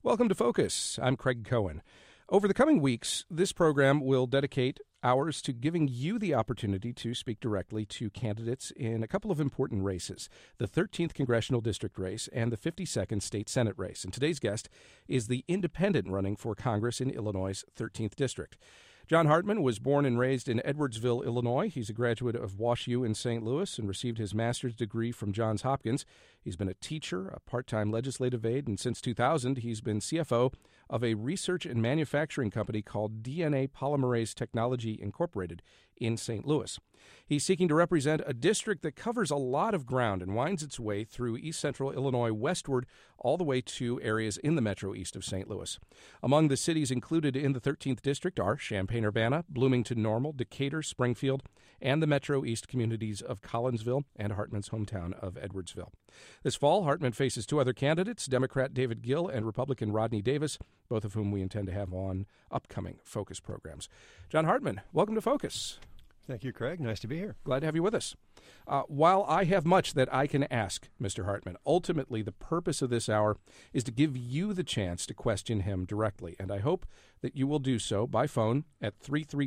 Welcome to Focus. I'm Craig Cohen. Over the coming weeks, this program will dedicate hours to giving you the opportunity to speak directly to candidates in a couple of important races, the 13th Congressional District race and the 52nd State Senate race. And today's guest is the independent running for Congress in Illinois' 13th District. John Hartman was born and raised in Edwardsville, Illinois. He's a graduate of WashU in St. Louis and received his master's degree from Johns Hopkins. He's been a teacher, a part-time legislative aide, and since 2000, he's been CFO of a research and manufacturing company called DNA Polymerase Technology Incorporated in St. Louis. He's seeking to represent a district that covers a lot of ground and winds its way through east central Illinois westward all the way to areas in the metro east of St. Louis. Among the cities included in the 13th District are Champaign-Urbana, Bloomington-Normal, Decatur, Springfield, and the metro east communities of Collinsville and Hartman's hometown of Edwardsville. This fall, Hartman faces two other candidates, Democrat David Gill and Republican Rodney Davis, both of whom we intend to have on upcoming Focus programs. John Hartman, welcome to Focus. Thank you, Craig. Nice to be here. Glad to have you with us. While I have much that I can ask Mr. Hartman, ultimately the purpose of this hour is to give you the chance to question him directly, and I hope that you will do so by phone at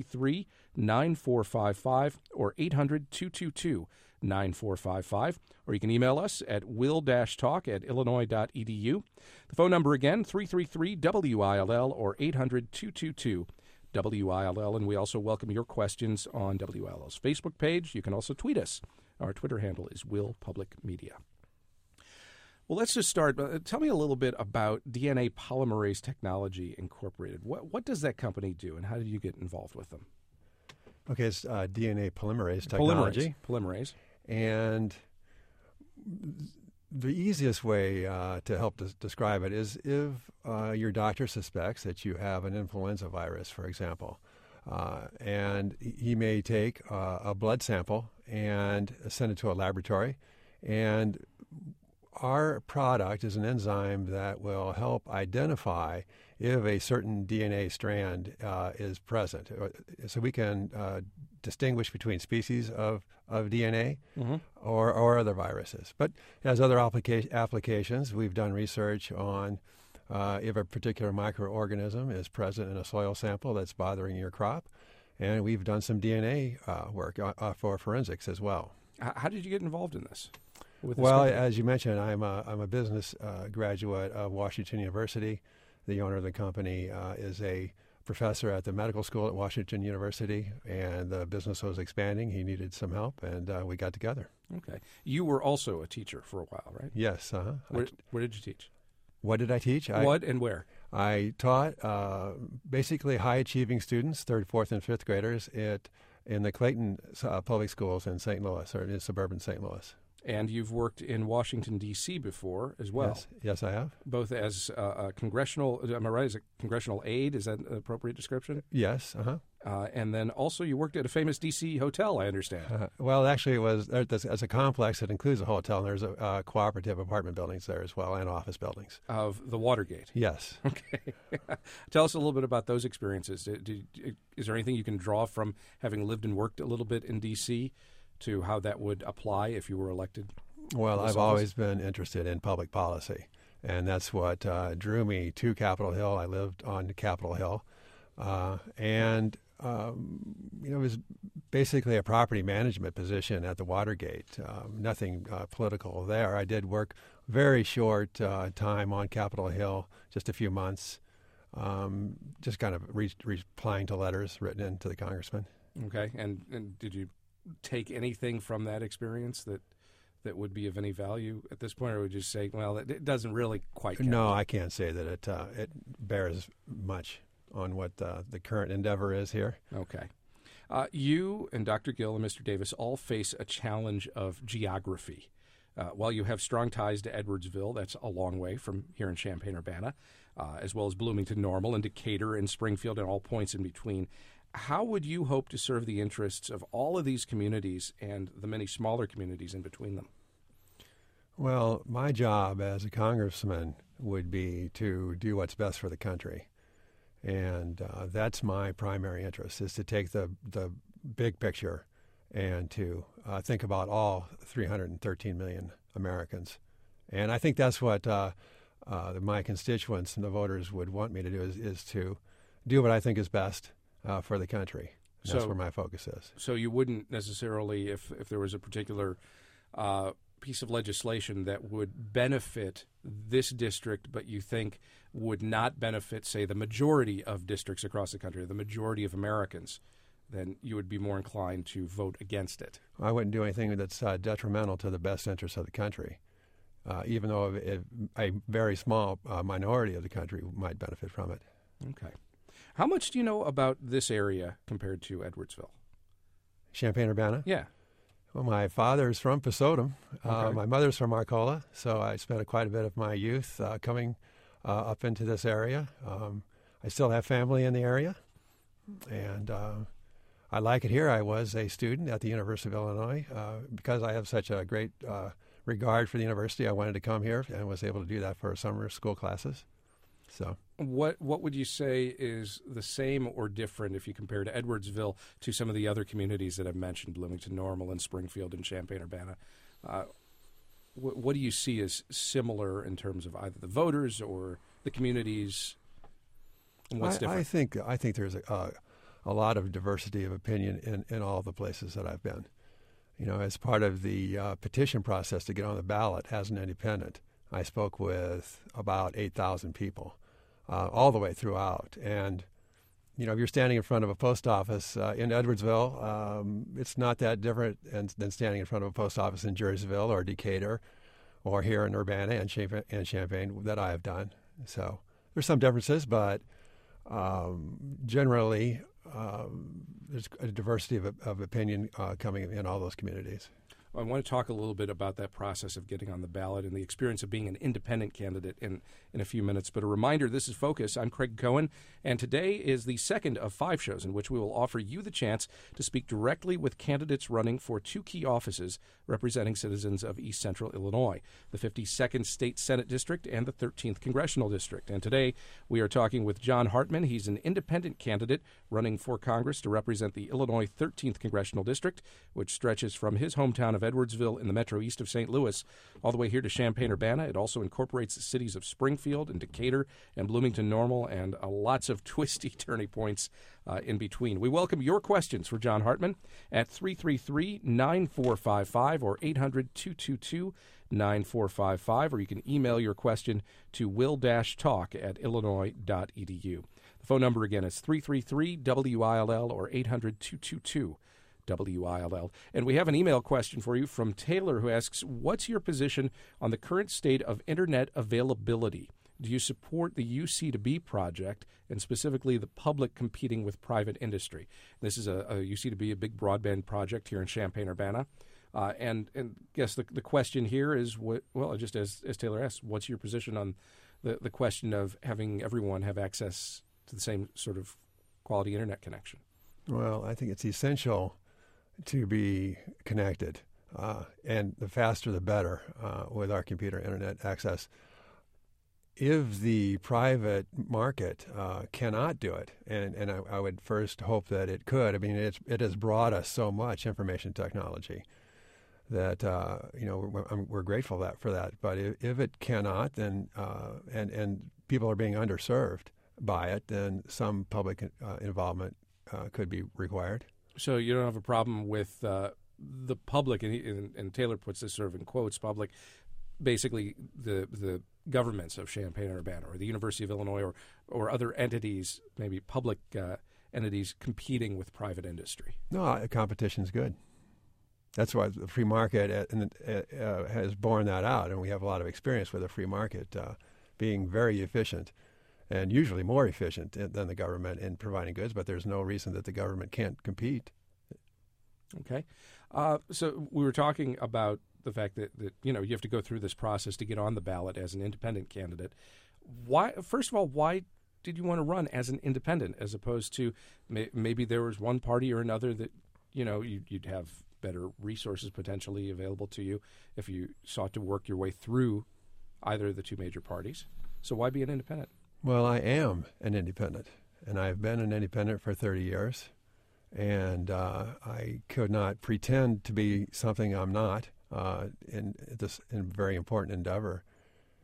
333-9455 or 800-222-9455, or you can email us at will-talk@illinois.edu. The phone number again, 333-WILL or 800-222-WILL, and we also welcome your questions on WILL's Facebook page. You can also tweet us. Our Twitter handle is Will Public Media. Well, let's just start. Tell me a little bit about DNA Polymerase Technology Incorporated. What does that company do, and how did you get involved with them? Okay, it's DNA Polymerase Technology. Polymerase. And the easiest way to help describe it is if your doctor suspects that you have an influenza virus, for example, and he may take a blood sample and send it to a laboratory, and our product is an enzyme that will help identify if a certain DNA strand is present. So we can distinguish between species of DNA or other viruses. But it has other applications. We've done research on if a particular microorganism is present in a soil sample that's bothering your crop. And we've done some DNA work for forensics as well. How did you get involved in this? Well, as you mentioned, I'm a business graduate of Washington University. The owner of the company is a professor at the medical school at Washington University, and the business was expanding. He needed some help, and we got together. Okay. You were also a teacher for a while, right? Yes. Where did you teach? What did I teach? What and where? I taught basically high-achieving students, 3rd, 4th, and 5th graders in the Clayton Public Schools in St. Louis, or in suburban St. Louis. And you've worked in Washington, D.C. before as well. Yes, I have. Both as a congressional, am I right, as a congressional aide? Is that an appropriate description? Yes, and then also you worked at a famous D.C. hotel, I understand. Well, actually, it was as a complex that includes a hotel, and there's a cooperative apartment buildings there as well, and office buildings. Of the Watergate? Yes. Okay. Tell us a little bit about those experiences. Is there anything you can draw from having lived and worked a little bit in D.C., to how that would apply if you were elected? Well, I've always been interested in public policy, and that's what drew me to Capitol Hill. I lived on Capitol Hill, and it was basically a property management position at the Watergate, nothing political there. I did work very short time on Capitol Hill, just a few months, just kind of replying to letters written in to the congressman. Okay, and did you take anything from that experience that would be of any value at this point, or would you say, well, it doesn't really quite count? No, I can't say that it bears much on what the current endeavor is here. Okay. You and Dr. Gill and Mr. Davis all face a challenge of geography. While you have strong ties to Edwardsville, that's a long way from here in Champaign-Urbana, as well as Bloomington-Normal and Decatur and Springfield and all points in between. How would you hope to serve the interests of all of these communities and the many smaller communities in between them? Well, my job as a congressman would be to do what's best for the country. And that's my primary interest, is to take the big picture and to think about all 313 million Americans. And I think that's what my constituents and the voters would want me to do is to do what I think is best for the country. And that's where my focus is. So you wouldn't necessarily, if there was a particular piece of legislation that would benefit this district, but you think would not benefit, say, the majority of districts across the country, the majority of Americans, then you would be more inclined to vote against it. I wouldn't do anything that's detrimental to the best interests of the country, even though a very small minority of the country might benefit from it. Okay. How much do you know about this area compared to Edwardsville? Champaign-Urbana? Yeah. Well, my father's from Pesotum. Okay. My mother's from Arcola, so I spent quite a bit of my youth coming up into this area. I still have family in the area, and I like it here. I was a student at the University of Illinois. Because I have such a great regard for the university, I wanted to come here and was able to do that for summer school classes. So, what would you say is the same or different if you compare to Edwardsville to some of the other communities that I've mentioned, Bloomington Normal and Springfield and Champaign-Urbana? What do you see as similar in terms of either the voters or the communities? And what's different? I think there's a lot of diversity of opinion in all the places that I've been. You know, as part of the petition process to get on the ballot as an independent, I spoke with about 8,000 people all the way throughout. And, you know, if you're standing in front of a post office in Edwardsville, it's not that different than standing in front of a post office in Jerseyville or Decatur or here in Urbana and Champaign that I have done. So there's some differences, but generally there's a diversity of opinion coming in all those communities. I want to talk a little bit about that process of getting on the ballot and the experience of being an independent candidate in a few minutes. But a reminder, this is Focus. I'm Craig Cohen, and today is the second of 5 shows in which we will offer you the chance to speak directly with candidates running for 2 key offices representing citizens of East Central Illinois, the 52nd State Senate District and the 13th Congressional District. And today we are talking with John Hartman. He's an independent candidate running for Congress to represent the Illinois 13th Congressional District, which stretches from his hometown of Edwardsville in the metro east of St. Louis all the way here to Champaign-Urbana. It also incorporates the cities of Springfield and Decatur and Bloomington Normal and lots of twisty turning points in between. We welcome your questions for John Hartman at 333-9455 or 800-222-9455, or you can email your question to will-talk@illinois.edu. The phone number again is 333-WILL or 800-222-WILL. And we have an email question for you from Taylor, who asks, what's your position on the current state of Internet availability? Do you support the UC2B project, and specifically the public competing with private industry? This is a UC2B, a big broadband project here in Champaign-Urbana. And guess the question here is, just as Taylor asked, what's your position on the question of having everyone have access to the same sort of quality Internet connection? Well, I think it's essential to be connected, and the faster the better with our computer Internet access. If the private market cannot do it, and I would first hope that it could. I mean, it has brought us so much information technology that we're grateful for that. But if it cannot, then and people are being underserved by it, then some public involvement could be required. So you don't have a problem with the public, and Taylor puts this sort of in quotes, public, basically the governments of Champaign-Urbana or the University of Illinois or other entities, maybe public entities competing with private industry. No, competition is good. That's why the free market has borne that out, and we have a lot of experience with the free market being very efficient and usually more efficient than the government in providing goods, but there's no reason that the government can't compete. Okay. So we were talking about the fact that you have to go through this process to get on the ballot as an independent candidate. Why? First of all, why did you want to run as an independent as opposed to maybe there was one party or another that you'd have better resources potentially available to you if you sought to work your way through either of the 2 major parties? So why be an independent? Well, I am an independent, and I've been an independent for 30 years, and I could not pretend to be something I'm not in a very important endeavor.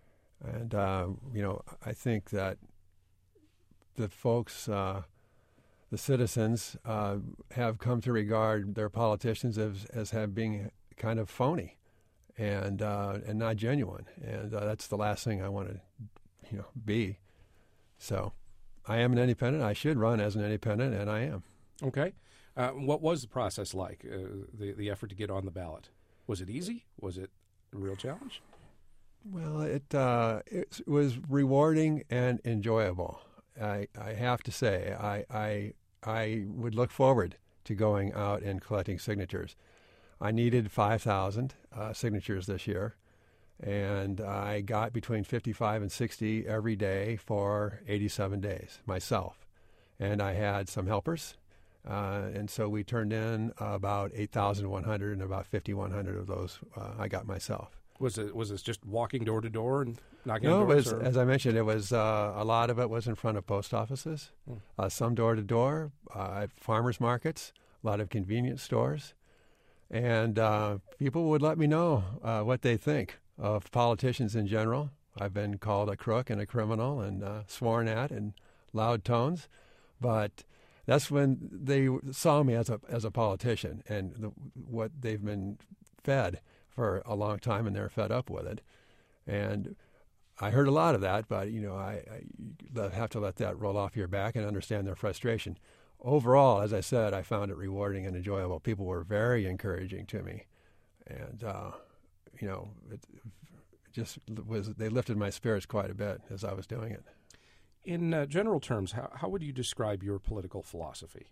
And, I think that the folks, the citizens, have come to regard their politicians as being kind of phony and not genuine. And that's the last thing I want to, be. So I am an independent. I should run as an independent, and I am. Okay. What was the process like, the effort to get on the ballot? Was it easy? Was it a real challenge? Well, it was rewarding and enjoyable. I have to say, I would look forward to going out and collecting signatures. I needed 5,000 signatures this year, and I got between 55 and 60 every day for 87 days myself. And I had some helpers, and so we turned in about 8,100, and about 5,100 of those I got myself. Was this just walking door to door and knocking No, on doors? it was, as I mentioned, it was a lot of it was in front of post offices, some door to door, at farmers markets, a lot of convenience stores, and people would let me know what they think of politicians in general. I've been called a crook and a criminal and sworn at in loud tones, but that's when they saw me as a politician and what they've been fed for a long time, and they're fed up with it. And I heard a lot of that, but I have to let that roll off your back and understand their frustration. Overall, as I said, I found it rewarding and enjoyable. People were very encouraging to me, and it just was. They lifted my spirits quite a bit as I was doing it. In general terms, how would you describe your political philosophy?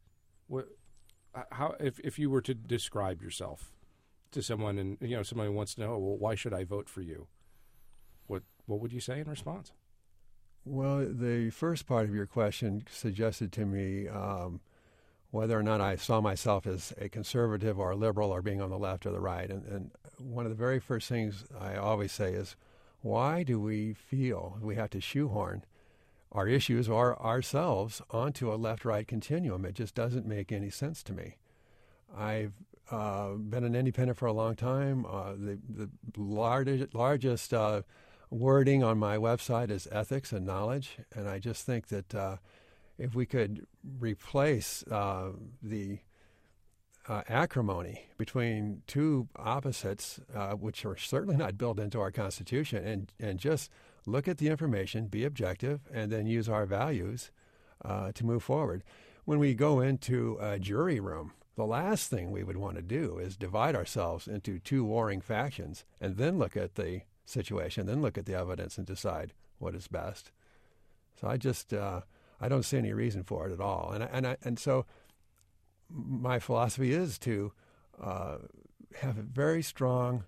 If you were to describe yourself to someone, and someone who wants to know, well, why should I vote for you? What would you say in response? Well, the first part of your question suggested to me whether or not I saw myself as a conservative or a liberal or being on the left or the right. And one of the very first things I always say is, why do we feel we have to shoehorn our issues or ourselves onto a left-right continuum? It just doesn't make any sense to me. I've been an independent for a long time. The largest wording on my website is ethics and knowledge, and I just think that if we could replace the acrimony between two opposites, which are certainly not built into our Constitution, and just look at the information, be objective, and then use our values to move forward. When we go into a jury room, the last thing we would want to do is divide ourselves into two warring factions and then look at the situation, then look at the evidence and decide what is best. So I don't see any reason for it at all. And so my philosophy is to have a very strong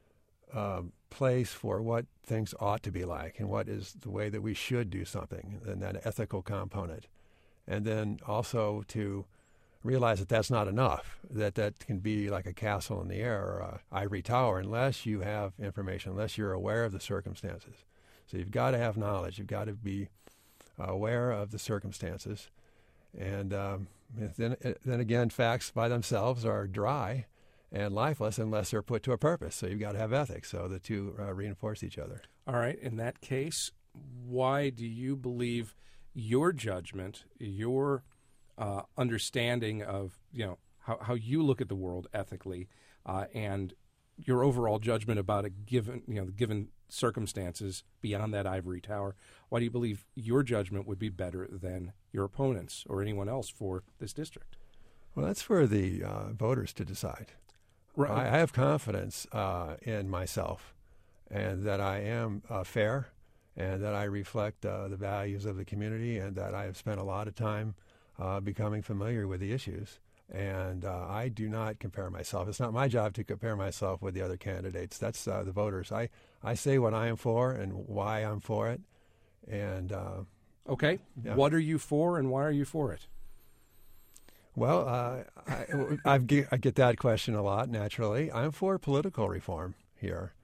place for what things ought to be like and what is the way that we should do something, and that ethical component. And then also to realize that that's not enough, that can be like a castle in the air or an ivory tower unless you have information, unless you're aware of the circumstances. So you've got to have knowledge. You've got to be aware of the circumstances. And then again, facts by themselves are dry and lifeless unless they're put to a purpose. So you've got to have ethics. So the two reinforce each other. All right. In that case, why do you believe your judgment, your understanding of how you look at the world ethically, and your overall judgment about a given circumstances beyond that ivory tower, why do you believe your judgment would be better than your opponents or anyone else for this district? Well, that's for the voters to decide. Right. I have confidence in myself, and that I am fair, and that I reflect the values of the community, and that I have spent a lot of time becoming familiar with the issues. And I do not compare myself. It's not my job to compare myself with the other candidates. That's the voters. I say what I am for and why I'm for it. And okay, yeah. What are you for, and why are you for it? Well, I get that question a lot. Naturally, I'm for political reform here.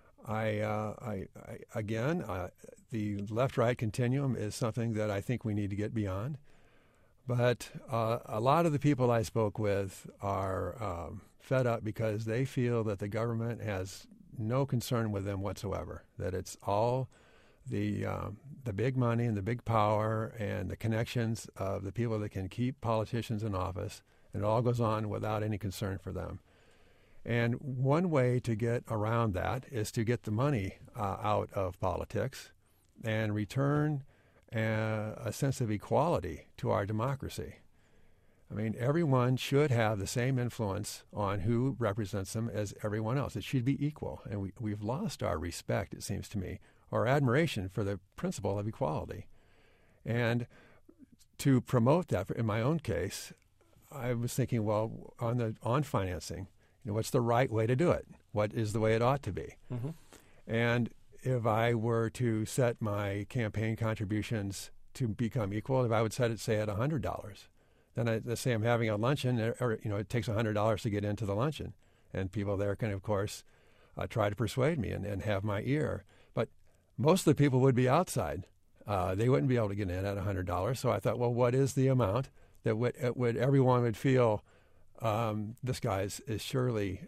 Again, the left-right continuum is something that I think we need to get beyond. But a lot of the people I spoke with are fed up because they feel that the government has no concern with them whatsoever. That it's all the big money and the big power and the connections of the people that can keep politicians in office, and it all goes on without any concern for them. And one way to get around that is to get the money out of politics and return a sense of equality to our democracy. I mean, everyone should have the same influence on who represents them as everyone else. It should be equal. And we've lost our respect, it seems to me, or admiration for the principle of equality. And to promote that, in my own case, I was thinking, well, on financing, what's the right way to do it? What is the way it ought to be? Mm-hmm. And if I were to set my campaign contributions to become equal, if I would set it, say, at $100, then let's say I'm having a luncheon, or it takes $100 to get into the luncheon, and people there can, of course, try to persuade me and have my ear. But most of the people would be outside. They wouldn't be able to get in at $100. So I thought, well, what is the amount that would everyone would feel this guy is surely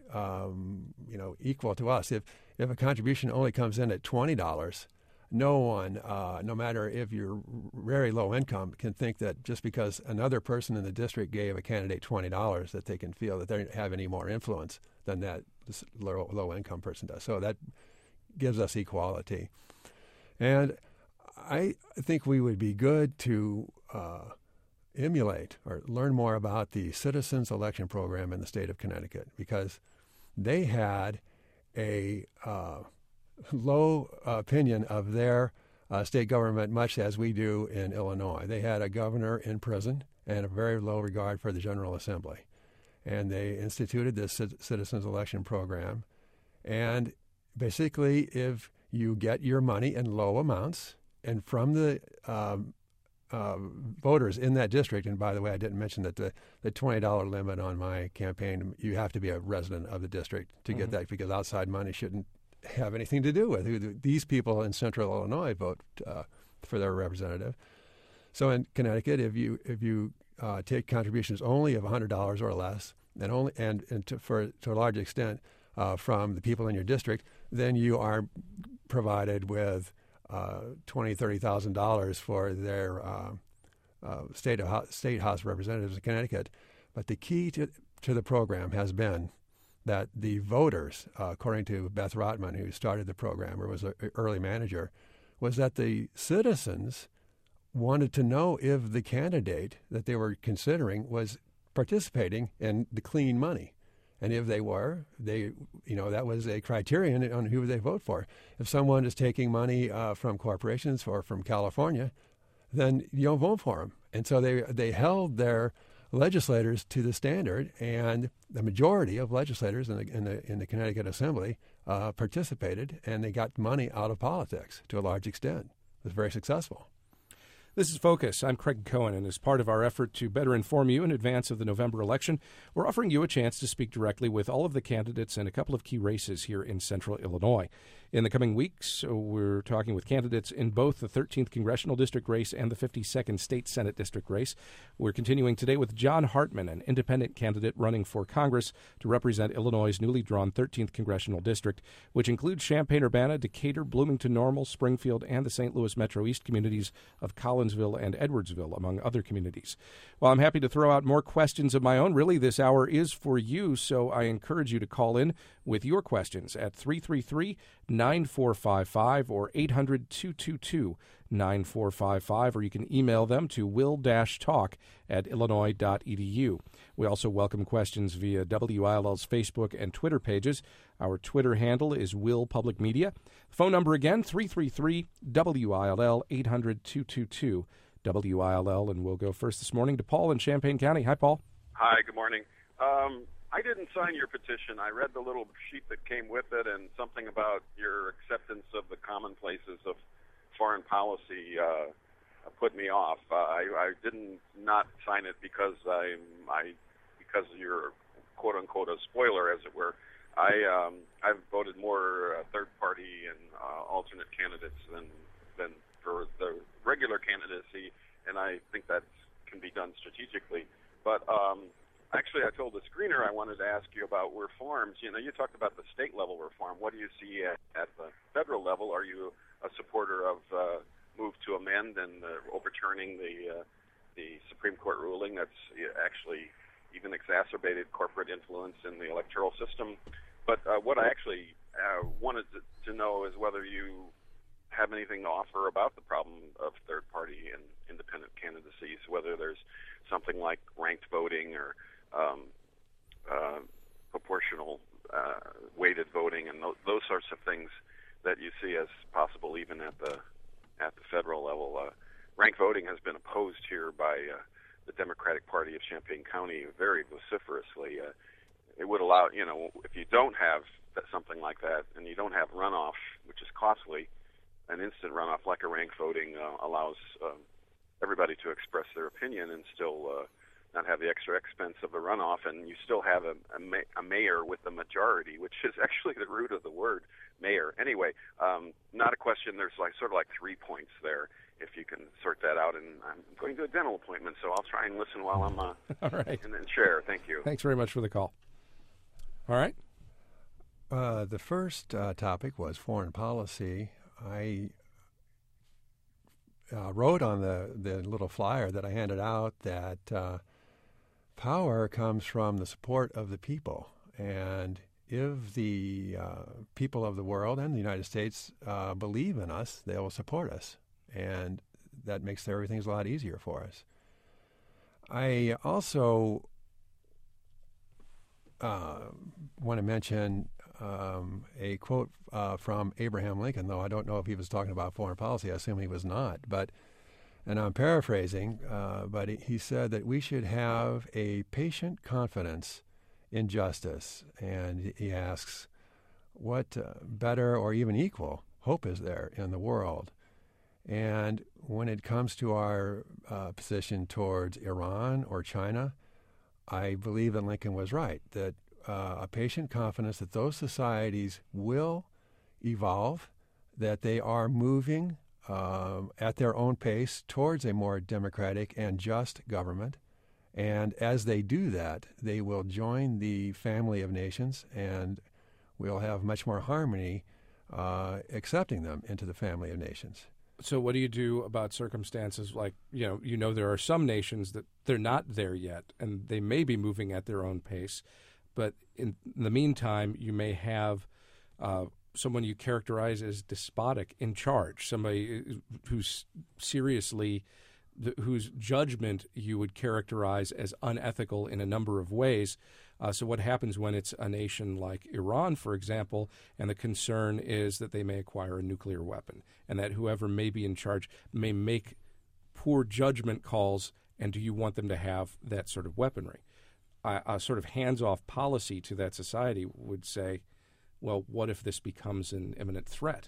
equal to us? If a contribution only comes in at $20, no one, no matter if you're very low income, can think that just because another person in the district gave a candidate $20 that they can feel that they don't have any more influence than that this low income person does. So that gives us equality. And I think we would be good to emulate or learn more about the Citizens Election Program in the state of Connecticut, because they had a low opinion of their state government, much as we do in Illinois. They had a governor in prison and a very low regard for the General Assembly. And they instituted this Citizens Election Program. And basically, if you get your money in low amounts, and from the voters in that district, and by the way, I didn't mention that the $20 limit on my campaign, you have to be a resident of the district to get that, because outside money shouldn't have anything to do with who these people in central Illinois vote for their representative. So in Connecticut, if you take contributions only of $100 or less, and to a large extent from the people in your district, then you are provided with $20,000, $30,000 for their state house representatives in Connecticut. But the key to the program has been that the voters, according to Beth Rotman, who started the program or was an early manager, was that the citizens wanted to know if the candidate that they were considering was participating in the clean money. And if they were, that was a criterion on who they vote for. If someone is taking money from corporations or from California, then you don't vote for them. And so they held their legislators to the standard, and the majority of legislators in the Connecticut Assembly participated, and they got money out of politics to a large extent. It was very successful. This is Focus. I'm Craig Cohen, and as part of our effort to better inform you in advance of the November election, we're offering you a chance to speak directly with all of the candidates in a couple of key races here in central Illinois. In the coming weeks, we're talking with candidates in both the 13th Congressional District race and the 52nd State Senate District race. We're continuing today with John Hartman, an independent candidate running for Congress to represent Illinois' newly drawn 13th Congressional District, which includes Champaign-Urbana, Decatur, Bloomington-Normal, Springfield, and the St. Louis Metro East communities of Collinsville and Edwardsville, among other communities. Well, I'm happy to throw out more questions of my own. Really, this hour is for you, so I encourage you to call in with your questions at 333-9455 or 800-222-9455, or you can email them to will-talk@illinois.edu. We also welcome questions via WILL's Facebook and Twitter pages. Our Twitter handle is Will Public Media. Phone number again, 333-WILL, 800-222-WILL. And we'll go first this morning to Paul in Champaign County. Hi, Paul. Hi, good morning. I didn't sign your petition. I read the little sheet that came with it, and something about your acceptance of the commonplaces of foreign policy put me off. I didn't not sign it because because you're quote unquote a spoiler, as it were. I've voted more third party and alternate candidates than for the regular candidacy, and I think that can be done strategically. But Actually, I told the screener I wanted to ask you about reforms. You talked about the state level reform. What do you see at the federal level? Are you a supporter of move to amend and overturning the Supreme Court ruling that's actually even exacerbated corporate influence in the electoral system? But what I actually wanted to know is whether you have anything to offer about the problem of third-party and independent candidacies, whether there's something like ranked voting or proportional weighted voting and those sorts of things that you see as possible even at the federal level. Ranked voting has been opposed here by the Democratic Party of Champaign County very vociferously. It would allow, if you don't have something like that and you don't have runoff, which is costly, an instant runoff like a ranked voting allows everybody to express their opinion and still not have the extra expense of a runoff, and you still have a mayor with the majority, which is actually the root of the word mayor. Anyway, not a question. There's sort of 3 points there, if you can sort that out. And I'm going to a dental appointment, so I'll try and listen while I'm all right. and share. Thank you. Thanks very much for the call. All right. The first topic was foreign policy. I wrote on the little flyer that I handed out that power comes from the support of the people. And if the people of the world and the United States believe in us, they will support us. And that makes everything a lot easier for us. I also want to mention a quote from Abraham Lincoln, though I don't know if he was talking about foreign policy. I assume he was not. And I'm paraphrasing, but he said that we should have a patient confidence in justice. And he asks, what better or even equal hope is there in the world? And when it comes to our position towards Iran or China, I believe that Lincoln was right, that a patient confidence that those societies will evolve, that they are moving at their own pace towards a more democratic and just government. And as they do that, they will join the family of nations, and we'll have much more harmony accepting them into the family of nations. So what do you do about circumstances like, there are some nations that they're not there yet, and they may be moving at their own pace, but in the meantime, you may have someone you characterize as despotic in charge, somebody who's whose judgment you would characterize as unethical in a number of ways. So what happens when it's a nation like Iran, for example, and the concern is that they may acquire a nuclear weapon, and that whoever may be in charge may make poor judgment calls, and do you want them to have that sort of weaponry? A sort of hands-off policy to that society would say, well, what if this becomes an imminent threat?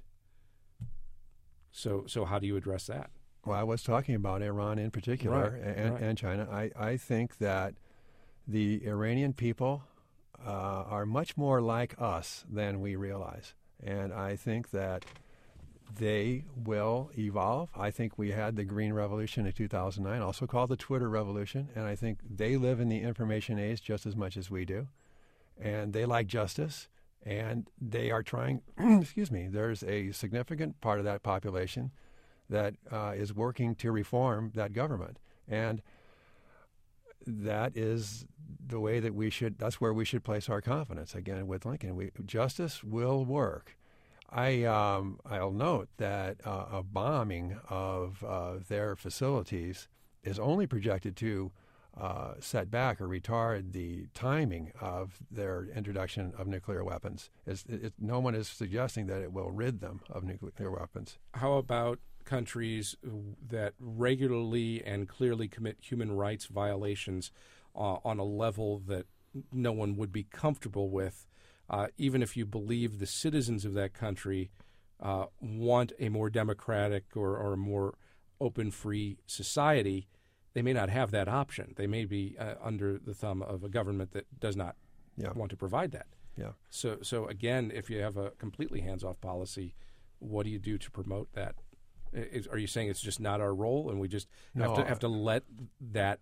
So how do you address that? Well, I was talking about Iran in particular and China. I think that the Iranian people are much more like us than we realize. And I think that they will evolve. I think we had the Green Revolution in 2009, also called the Twitter Revolution, and I think they live in the information age just as much as we do. And they like justice, and they are trying, there's a significant part of that population that is working to reform that government. And that is the way that that's where we should place our confidence. Again, with Lincoln, justice will work. I'll note that a bombing of their facilities is only projected to set back or retard the timing of their introduction of nuclear weapons. No one is suggesting that it will rid them of nuclear weapons. How about countries that regularly and clearly commit human rights violations on a level that no one would be comfortable with, even if you believe the citizens of that country want a more democratic or a more open, free society? They may not have that option. They may be under the thumb of a government that does not want to provide that. Yeah. So again, if you have a completely hands-off policy, what do you do to promote that? Are you saying it's just not our role, and we just have to let that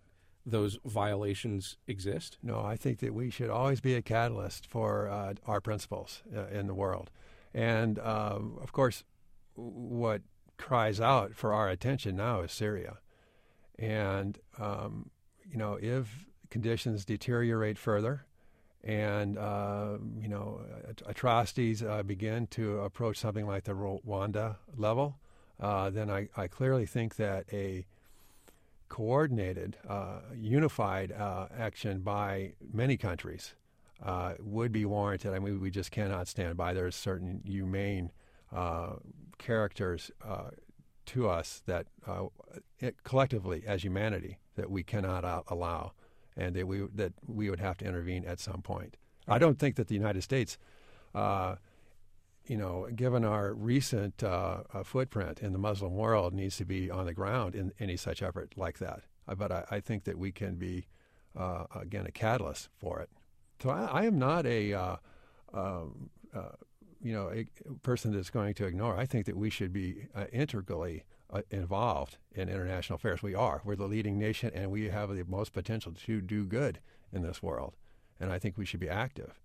those violations exist? No, I think that we should always be a catalyst for our principles in the world. And, of course, what cries out for our attention now is Syria. And, if conditions deteriorate further and, atrocities begin to approach something like the Rwanda level, then I clearly think that a coordinated, unified action by many countries would be warranted. I mean, we just cannot stand by. There's certain humane characters to us that collectively, as humanity, that we cannot allow, and that we would have to intervene at some point. I don't think that the United States, given our recent footprint in the Muslim world, needs to be on the ground in any such effort like that. But I think that we can be, again, a catalyst for it. So I am not a person that's going to ignore. I think that we should be integrally involved in international affairs. We are. We're the leading nation, and we have the most potential to do good in this world. And I think we should be active.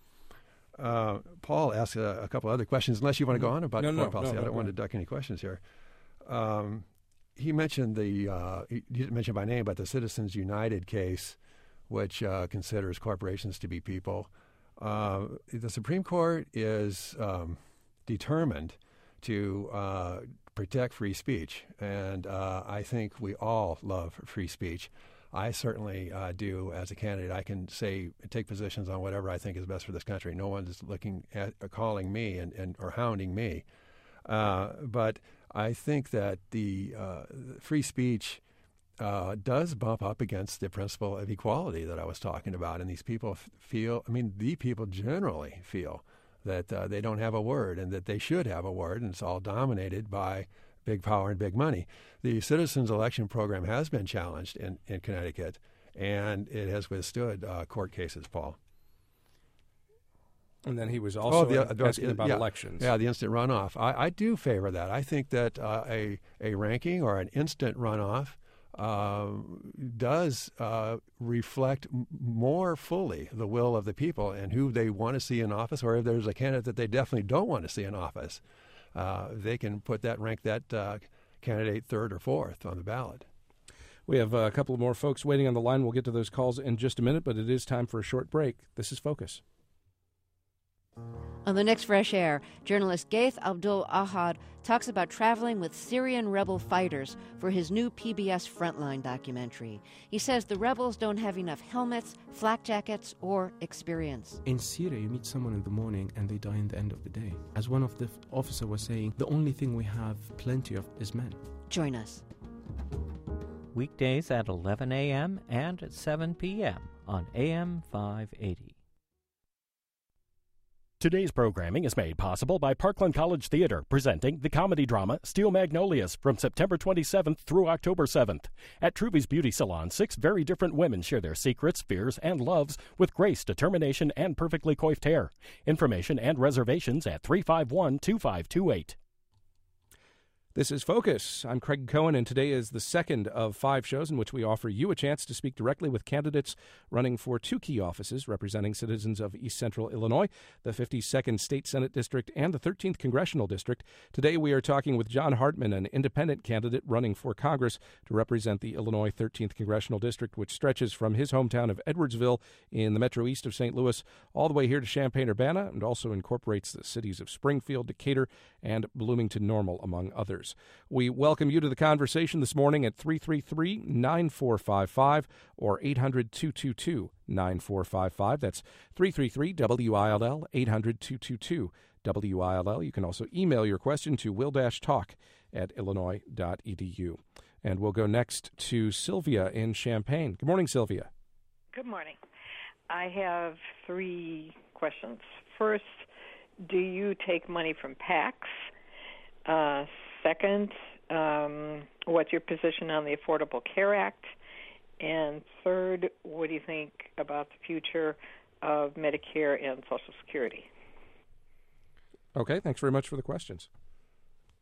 Paul asked a couple other questions, unless you want to go on about foreign policy. I don't want to duck any questions here. He mentioned he didn't mention by name, but the Citizens United case, which considers corporations to be people. The Supreme Court is determined to protect free speech, and I think we all love free speech. I certainly do. As a candidate, I can take positions on whatever I think is best for this country. No one is looking at or calling me and or hounding me. But I think that the free speech does bump up against the principle of equality that I was talking about. And these people the people generally feel that they don't have a word and that they should have a word, and it's all dominated by big power and big money. The Citizens Election Program has been challenged in Connecticut, and it has withstood court cases, Paul. And then he was also asking about elections. Yeah, the instant runoff. I do favor that. I think that a ranking or an instant runoff does reflect more fully the will of the people and who they want to see in office, or if there's a candidate that they definitely don't want to see in office, they can rank that candidate third or fourth on the ballot. We have a couple more folks waiting on the line. We'll get to those calls in just a minute, but it is time for a short break. This is Focus. On the next Fresh Air, journalist Gaith Abdul Ahad talks about traveling with Syrian rebel fighters for his new PBS Frontline documentary. He says the rebels don't have enough helmets, flak jackets, or experience. In Syria, you meet someone in the morning and they die in the end of the day. As one of the officers was saying, the only thing we have plenty of is men. Join us. Weekdays at 11 a.m. and at 7 p.m. on AM 580. Today's programming is made possible by Parkland College Theater, presenting the comedy drama Steel Magnolias from September 27th through October 7th. At Truby's Beauty Salon, 6 very different women share their secrets, fears, and loves with grace, determination, and perfectly coiffed hair. Information and reservations at 351-2528. This is Focus. I'm Craig Cohen, and today is the second of 5 shows in which we offer you a chance to speak directly with candidates running for 2 key offices representing citizens of East Central Illinois, the 52nd State Senate District, and the 13th Congressional District. Today we are talking with John Hartman, an independent candidate running for Congress to represent the Illinois 13th Congressional District, which stretches from his hometown of Edwardsville in the metro east of St. Louis all the way here to Champaign-Urbana, and also incorporates the cities of Springfield, Decatur, and Bloomington-Normal, among others. We welcome you to the conversation this morning at 333-9455 or 800-222-9455. That's 333-WILL, 800-222-WILL. You can also email your question to will-talk@illinois.edu. And we'll go next to Sylvia in Champaign. Good morning, Sylvia. Good morning. I have 3 questions. First, do you take money from PACs? Second, what's your position on the Affordable Care Act? And third, what do you think about the future of Medicare and Social Security? Okay, thanks very much for the questions.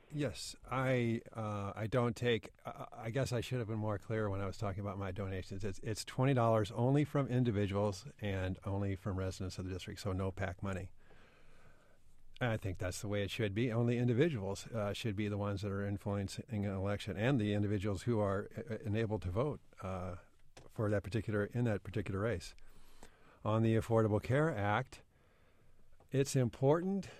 Yes, I don't take. I guess I should have been more clear when I was talking about my donations. It's $20 only from individuals and only from residents of the district, so no PAC money. I think that's the way it should be. Only individuals should be the ones that are influencing an election, and the individuals who are enabled to vote for that particular race. On the Affordable Care Act, it's important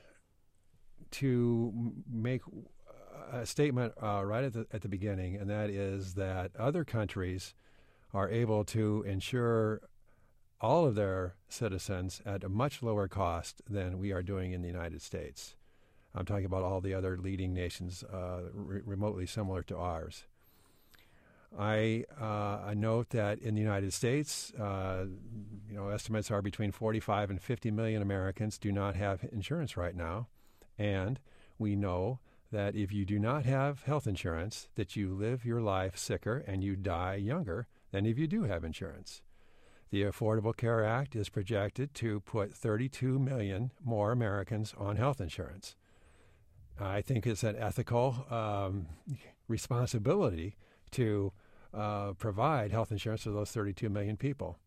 to make a statement right at the beginning, and that is that other countries are able to insure all of their citizens at a much lower cost than we are doing in the United States. I'm talking about all the other leading nations remotely similar to ours. I note that in the United States, estimates are between 45 and 50 million Americans do not have insurance right now, and we know that if you do not have health insurance, that you live your life sicker and you die younger than if you do have insurance. The Affordable Care Act is projected to put 32 million more Americans on health insurance. I think it's an ethical responsibility to provide health insurance to those 32 million people.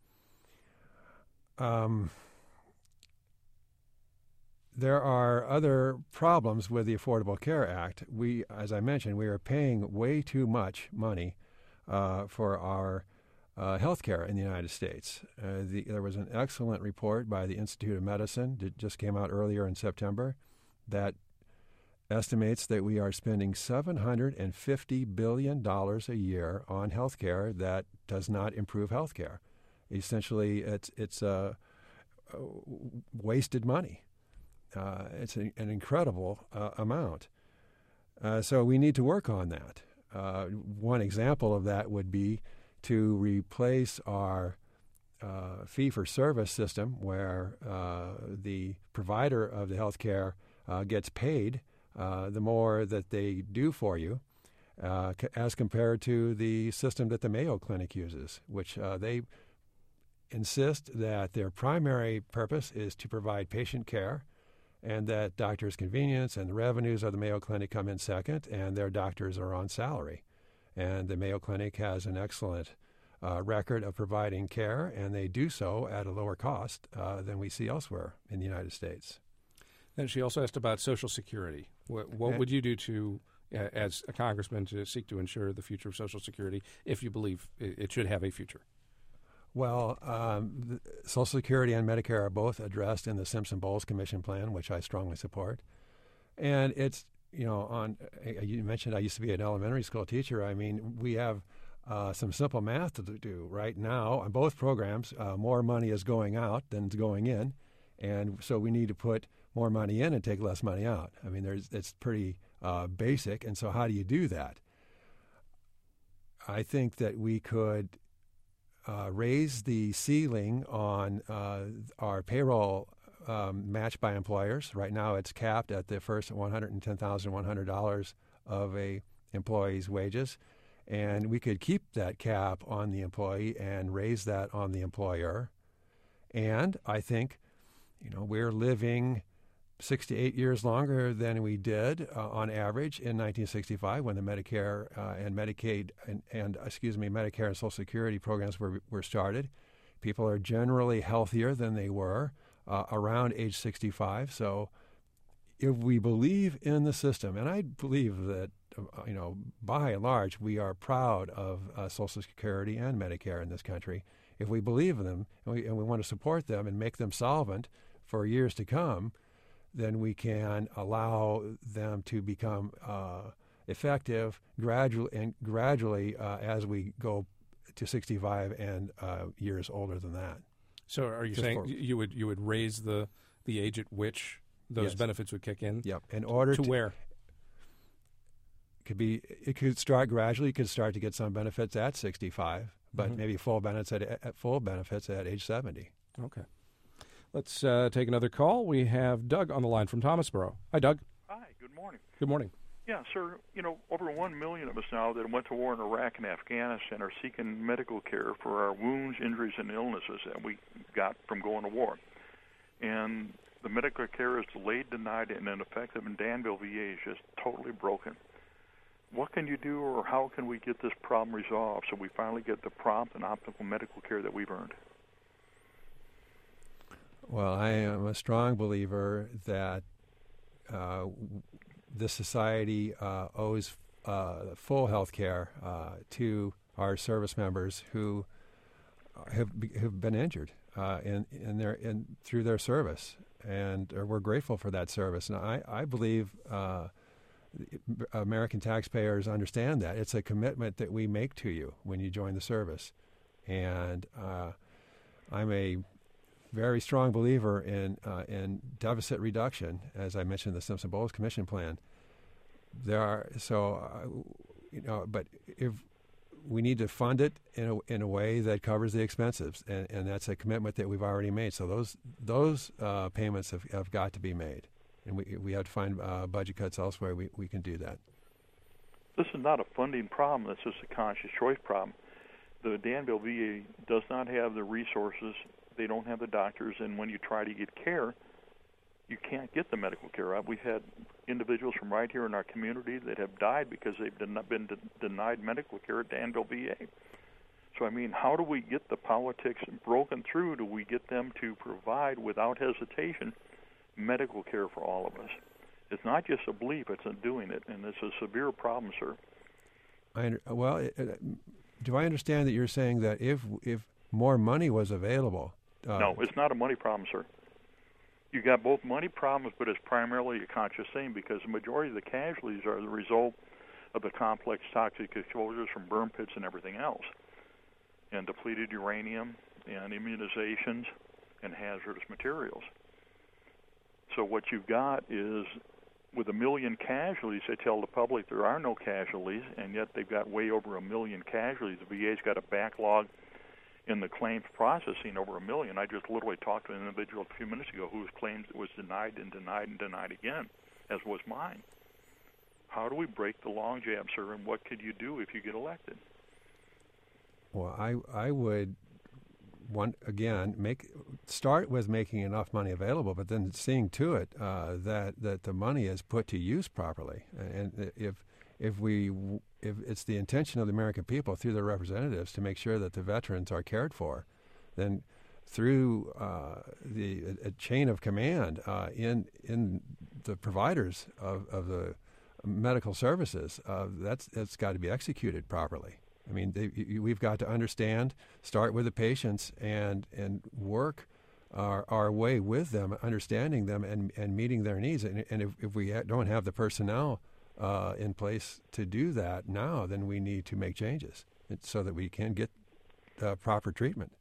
There are other problems with the Affordable Care Act. As I mentioned, we are paying way too much money for our health care in the United States. There was an excellent report by the Institute of Medicine that just came out earlier in September that estimates that we are spending $750 billion a year on health care that does not improve health care. Essentially, it's wasted money. It's an incredible amount. So we need to work on that. One example of that would be to replace our fee-for-service system where the provider of the health care gets paid the more that they do for you as compared to the system that the Mayo Clinic uses, which they insist that their primary purpose is to provide patient care and that doctors' convenience and the revenues of the Mayo Clinic come in second, and their doctors are on salary. And the Mayo Clinic has an excellent record of providing care, and they do so at a lower cost than we see elsewhere in the United States. And she also asked about Social Security. What would you do to, as a congressman, to seek to ensure the future of Social Security if you believe it should have a future? Well, Social Security and Medicare are both addressed in the Simpson-Bowles Commission plan, which I strongly support. And it's, you mentioned I used to be an elementary school teacher. I mean, we have some simple math to do right now on both programs. More money is going out than is going in, and so we need to put more money in and take less money out. I mean, it's pretty basic, and so how do you do that? I think that we could raise the ceiling on our payroll matched by employers. Right now it's capped at the first $110,100 of a employee's wages, and we could keep that cap on the employee and raise that on the employer. And I think, we're living 68 years longer than we did on average in 1965 when the Medicare and Medicaid Medicare and Social Security programs were started. People are generally healthier than they were around age 65. So if we believe in the system, and I believe that, by and large, we are proud of Social Security and Medicare in this country. If we believe in them and we want to support them and make them solvent for years to come, then we can allow them to become effective gradually as we go to 65 and years older than that. So are you saying you would raise the age at which those benefits would kick in? Yep. In order to where? It could start gradually. You could start to get some benefits at 65, but maybe full benefits at age 70. Okay. Let's take another call. We have Doug on the line from Thomasboro. Hi, Doug. Hi, good morning. Good morning. Yeah, sir, over 1 million of us now that went to war in Iraq and Afghanistan are seeking medical care for our wounds, injuries, and illnesses that we got from going to war. And The medical care is delayed, denied, and ineffective, and Danville VA is just totally broken. What can you do, or how can we get this problem resolved so we finally get the prompt and optimal medical care that we've earned? Well, I am a strong believer that this society owes full health care to our service members who have been injured through their service, and we're grateful for that service. And I believe American taxpayers understand that. It's a commitment that we make to you when you join the service. And I'm a very strong believer in deficit reduction, as I mentioned, the Simpson-Bowles Commission plan. But if we need to fund it in a way that covers the expenses, and that's a commitment that we've already made. So those payments have got to be made, and we have to find budget cuts elsewhere. We can do that. This is not a funding problem. This is a conscious choice problem. The Danville VA does not have the resources. They don't have the doctors, and when you try to get care, you can't get the medical care. We've had individuals from right here in our community that have died because they've been denied medical care at Danville VA. So, I mean, how do we get the politics broken through? Do we get them to provide, without hesitation, medical care for all of us? It's not just a belief, it's a doing it, and it's a severe problem, sir. Do I understand that you're saying that if more money was available... No, it's not a money problem, sir. You got both money problems, but it's primarily a conscious thing because the majority of the casualties are the result of the complex toxic exposures from burn pits and everything else, and depleted uranium and immunizations and hazardous materials. So what you've got is, with 1 million casualties, they tell the public there are no casualties, and yet they've got way over 1 million casualties. The VA's got a backlog in the claims processing over 1 million. I just literally talked to an individual a few minutes ago whose claims was denied and denied and denied again, as was mine. How do we break the long jab, sir, and what could you do if you get elected? Well, I would start with making enough money available, but then seeing to it that the money is put to use properly. And if it's the intention of the American people through their representatives to make sure that the veterans are cared for, then through a chain of command in the providers of the medical services, that's got to be executed properly. I mean, we've got to understand, start with the patients, and work our way with them, understanding them and meeting their needs. And if we don't have the personnel in place to do that now, then we need to make changes so that we can get proper treatment.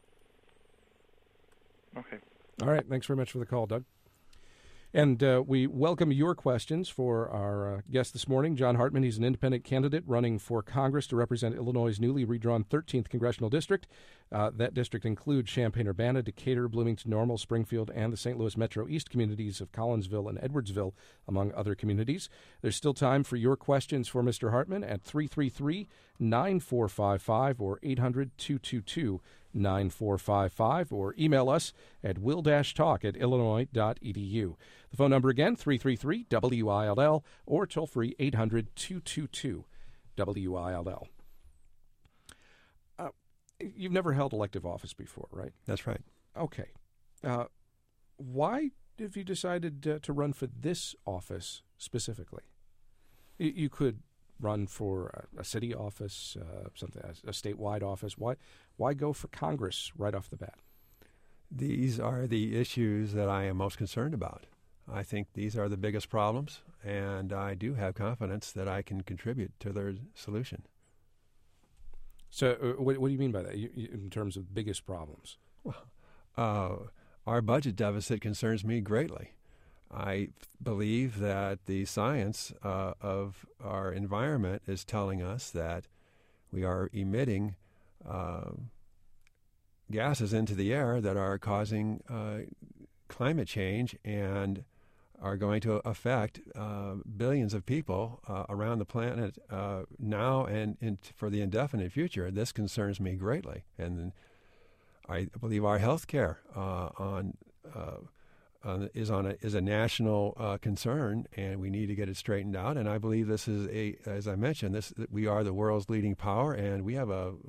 Okay. All right. Thanks very much for the call, Doug. And we welcome your questions for our guest this morning, John Hartman. He's an independent candidate running for Congress to represent Illinois' newly redrawn 13th Congressional District. That district includes Champaign-Urbana, Decatur, Bloomington, Normal, Springfield, and the St. Louis Metro East communities of Collinsville and Edwardsville, among other communities. There's still time for your questions for Mr. Hartman at 333-9455 or 800-222-9455, or email us at will-talk@illinois.edu. The phone number again, 333-WILL, or toll-free 800-222-WILL. You've never held elective office before, right? That's right. Okay. Why have you decided to run for this office specifically? You could run for a city office, a statewide office. Why go for Congress right off the bat? These are the issues that I am most concerned about. I think these are the biggest problems, and I do have confidence that I can contribute to their solution. So what do you mean by that, in terms of biggest problems? Well, our budget deficit concerns me greatly. I believe that the science of our environment is telling us that we are emitting gases into the air that are causing climate change and are going to affect billions of people around the planet now and for the indefinite future. This concerns me greatly. And I believe our health care on is a national concern, and we need to get it straightened out. And I believe this is as I mentioned, we are the world's leading power, and we have a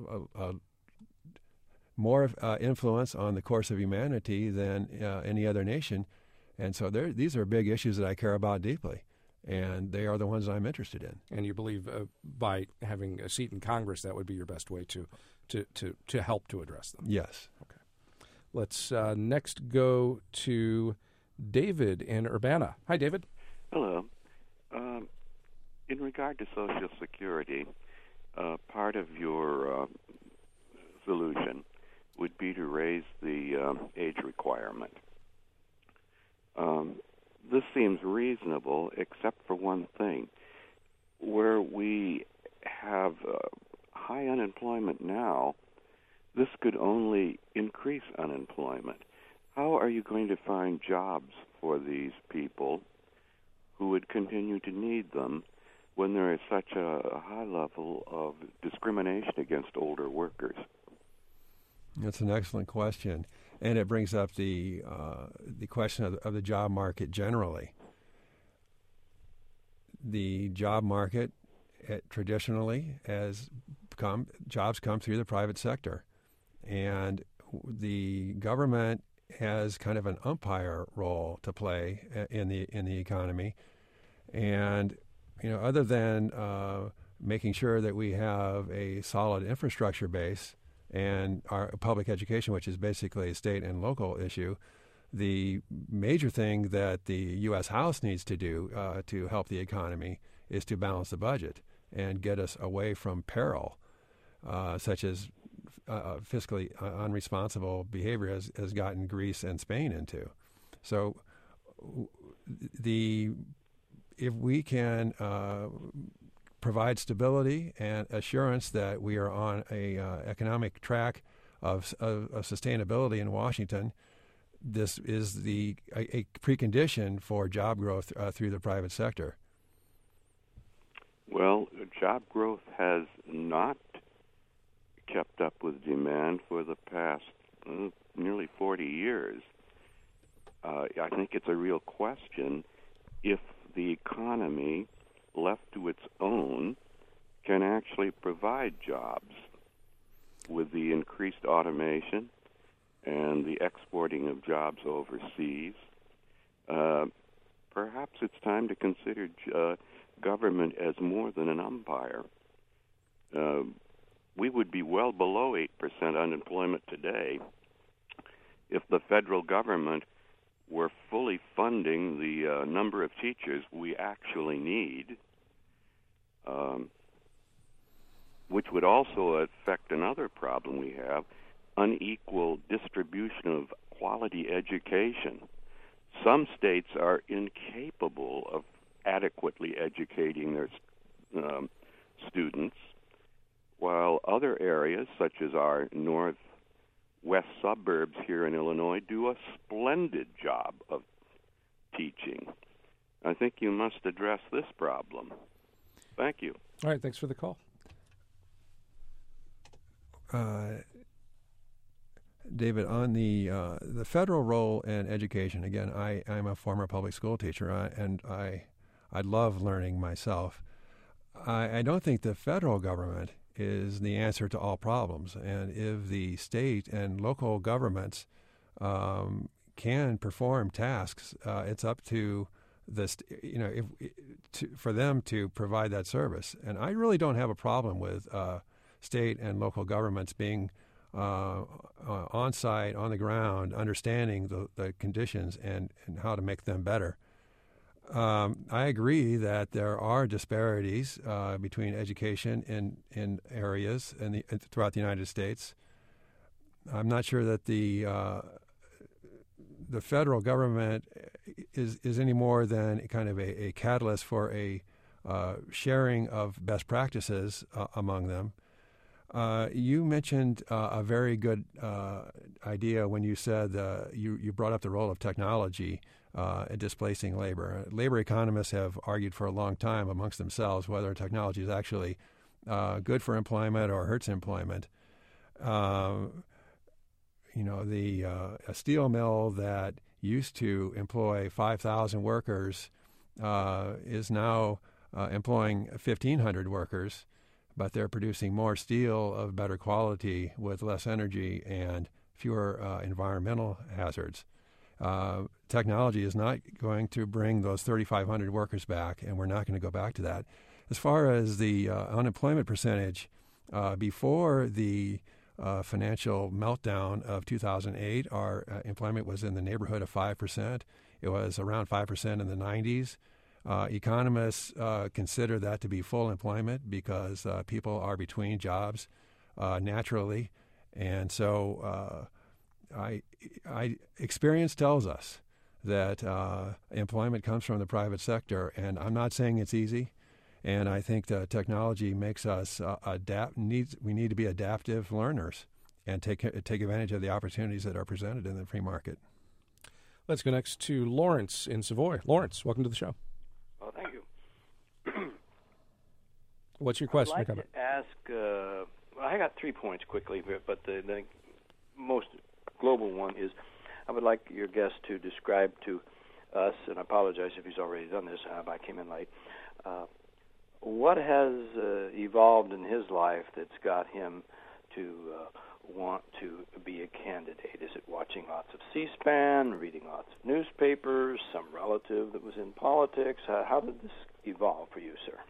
more influence on the course of humanity than any other nation. And so these are big issues that I care about deeply, and they are the ones I'm interested in. And you believe by having a seat in Congress, that would be your best way to help to address them? Yes. Okay. Let's next go to David in Urbana. Hi, David. Hello. In regard to Social Security, part of your solution would be to raise the age requirement. This seems reasonable, except for one thing. Where we have high unemployment now, this could only increase unemployment. How are you going to find jobs for these people who would continue to need them when there is such a high level of discrimination against older workers? That's an excellent question, and it brings up the question of the job market generally. The job market traditionally jobs come through the private sector, and the government has kind of an umpire role to play in the economy, and other than making sure that we have a solid infrastructure base and our public education, which is basically a state and local issue, the major thing that the U.S. House needs to do to help the economy is to balance the budget and get us away from peril, such as fiscally unresponsible behavior has gotten Greece and Spain into. So if we can provide stability and assurance that we are on a economic track of sustainability in Washington, this is a precondition for job growth through the private sector. Well, job growth has not kept up with demand for the past nearly 40 years. I think it's a real question if the economy, left to its own, can actually provide jobs with the increased automation and the exporting of jobs overseas. Perhaps it's time to consider government as more than an umpire. We would be well below 8% unemployment today if the federal government were fully funding the number of teachers we actually need, which would also affect another problem we have, unequal distribution of quality education. Some states are incapable of adequately educating their students, while other areas, such as our northwest suburbs here in Illinois, do a splendid job of teaching. I think you must address this problem. Thank you. All right, thanks for the call. David, on the federal role in education, again, I'm a former public school teacher, and I love learning myself. I don't think the federal government is the answer to all problems, and if the state and local governments can perform tasks, it's up to for them to provide that service. And I really don't have a problem with state and local governments being on site, on the ground, understanding the conditions and how to make them better. I agree that there are disparities between education in areas throughout the United States. I'm not sure that the federal government is any more than kind of a catalyst for a sharing of best practices among them. You mentioned a very good idea when you said you brought up the role of technology in displacing labor. Labor economists have argued for a long time amongst themselves whether technology is actually good for employment or hurts employment. A steel mill that used to employ 5,000 workers is now employing 1,500 workers, but they're producing more steel of better quality with less energy and fewer environmental hazards. Technology is not going to bring those 3,500 workers back, and we're not going to go back to that. As far as the unemployment percentage, before the financial meltdown of 2008, our employment was in the neighborhood of 5%. It was around 5% in the 90s. Economists consider that to be full employment because people are between jobs naturally. And so experience tells us that employment comes from the private sector, and I'm not saying it's easy. And I think that technology makes us we need to be adaptive learners and take advantage of the opportunities that are presented in the free market. Let's go next to Lawrence in Savoy. Lawrence, welcome to the show. Well, thank you. What's your question? I'd like to ask, I got 3 points quickly, but the most global one is I would like your guest to describe to us, and I apologize if he's already done this, I came in late, what has evolved in his life that's got him to want to be a candidate? Is it watching lots of C-SPAN, reading lots of newspapers, some relative that was in politics? How did this evolve for you, sir?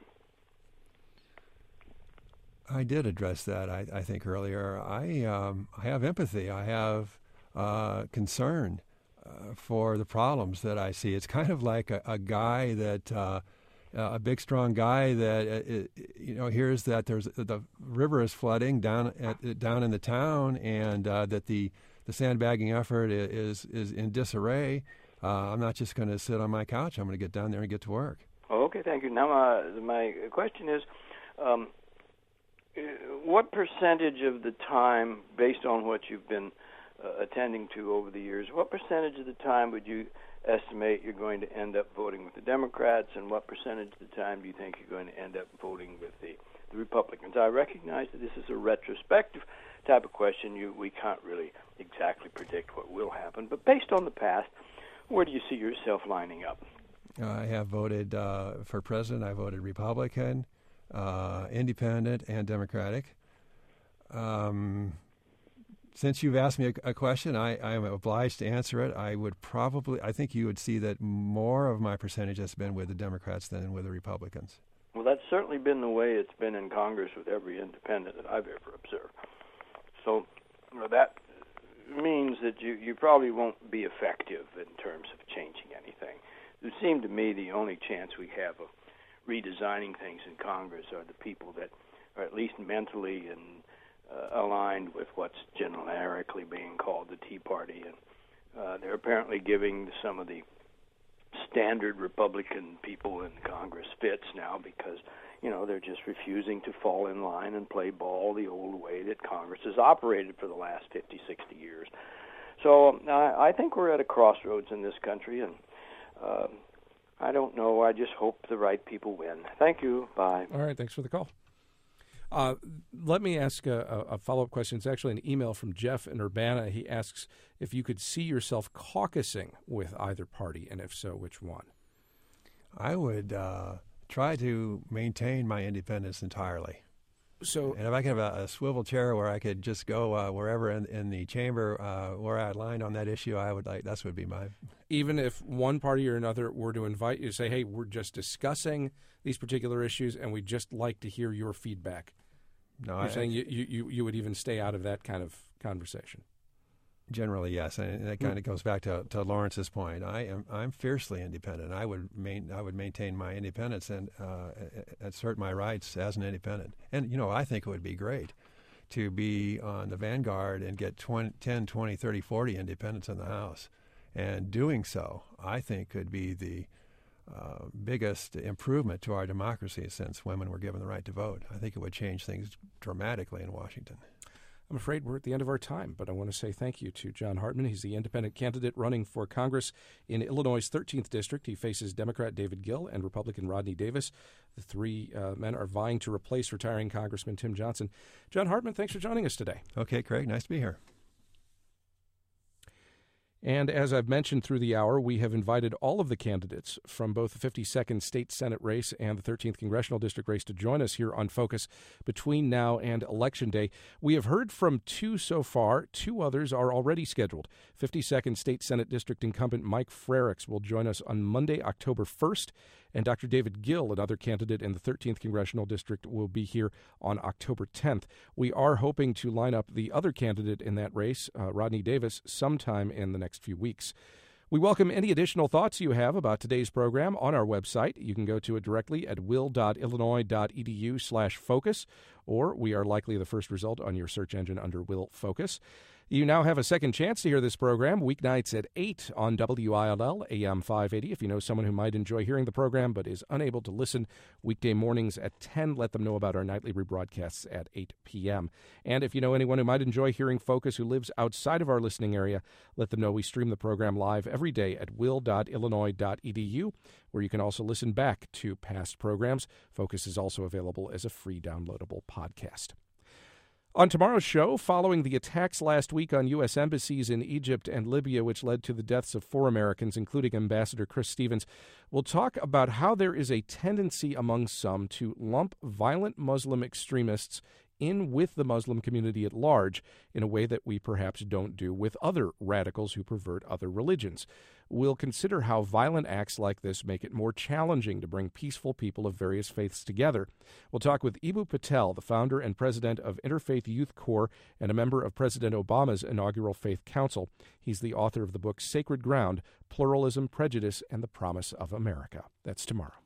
I did address that, I think, earlier. I have empathy. I have concern for the problems that I see. It's kind of like a guy that... a big, strong guy that hears that the river is flooding down in the town, and that the sandbagging effort is in disarray. I'm not just going to sit on my couch. I'm going to get down there and get to work. Okay, thank you. Now, my question is, what percentage of the time, based on what you've been attending to over the years, what percentage of the time would you estimate you're going to end up voting with the Democrats, and what percentage of the time do you think you're going to end up voting with the Republicans? I recognize that this is a retrospective type of question. We can't really exactly predict what will happen, but based on the past, where do you see yourself lining up? I have voted for president. I voted Republican, Independent, and Democratic. Since you've asked me a question, I am obliged to answer it. I think you would see that more of my percentage has been with the Democrats than with the Republicans. Well, that's certainly been the way it's been in Congress with every independent that I've ever observed. So that means that you probably won't be effective in terms of changing anything. It would seem to me the only chance we have of redesigning things in Congress are the people that are at least mentally and aligned with what's generically being called the Tea Party, and they're apparently giving some of the standard Republican people in Congress fits now because they're just refusing to fall in line and play ball the old way that Congress has operated for the last 50, 60 years. So I think we're at a crossroads in this country, and I don't know. I just hope the right people win. Thank you. Bye. All right. Thanks for the call. Let me ask a follow-up question. It's actually an email from Jeff in Urbana. He asks if you could see yourself caucusing with either party, and if so, which one? I would try to maintain my independence entirely. And if I could have a swivel chair where I could just go wherever in the chamber where I aligned on that issue, I would like. That would be my. Even if one party or another were to invite you to say, "Hey, we're just discussing these particular issues, and we'd just like to hear your feedback." No, you're saying you would even stay out of that kind of conversation. Generally, yes, and that kind of goes back to Lawrence's point. I'm fiercely independent. I would maintain my independence and assert my rights as an independent. And I think it would be great to be on the vanguard and get 10, 20, 30, 40 independents in the House. And doing so, I think, could be the biggest improvement to our democracy since women were given the right to vote. I think it would change things dramatically in Washington. I'm afraid we're at the end of our time, but I want to say thank you to John Hartman. He's the independent candidate running for Congress in Illinois' 13th District. He faces Democrat David Gill and Republican Rodney Davis. The three men are vying to replace retiring Congressman Tim Johnson. John Hartman, thanks for joining us today. Okay, Craig, nice to be here. And as I've mentioned through the hour, we have invited all of the candidates from both the 52nd State Senate race and the 13th Congressional District race to join us here on Focus between now and Election Day. We have heard from 2 so far. 2 others are already scheduled. 52nd State Senate District incumbent Mike Frerichs will join us on Monday, October 1st, and Dr. David Gill, another candidate in the 13th Congressional District, will be here on October 10th. We are hoping to line up the other candidate in that race, Rodney Davis, sometime in the next few weeks. We welcome any additional thoughts you have about today's program on our website. You can go to it directly at will.illinois.edu/focus, or we are likely the first result on your search engine under Will Focus. You now have a second chance to hear this program weeknights at 8 on WILL AM 580. If you know someone who might enjoy hearing the program but is unable to listen, weekday mornings at 10, let them know about our nightly rebroadcasts at 8 p.m. And if you know anyone who might enjoy hearing Focus who lives outside of our listening area, let them know we stream the program live every day at will.illinois.edu, where you can also listen back to past programs. Focus is also available as a free downloadable podcast. On tomorrow's show, following the attacks last week on U.S. embassies in Egypt and Libya, which led to the deaths of 4 Americans, including Ambassador Chris Stevens, we'll talk about how there is a tendency among some to lump violent Muslim extremists in with the Muslim community at large in a way that we perhaps don't do with other radicals who pervert other religions. We'll consider how violent acts like this make it more challenging to bring peaceful people of various faiths together. We'll talk with Eboo Patel, the founder and president of Interfaith Youth Corps and a member of President Obama's inaugural Faith Council. He's the author of the book Sacred Ground, Pluralism, Prejudice, and the Promise of America. That's tomorrow.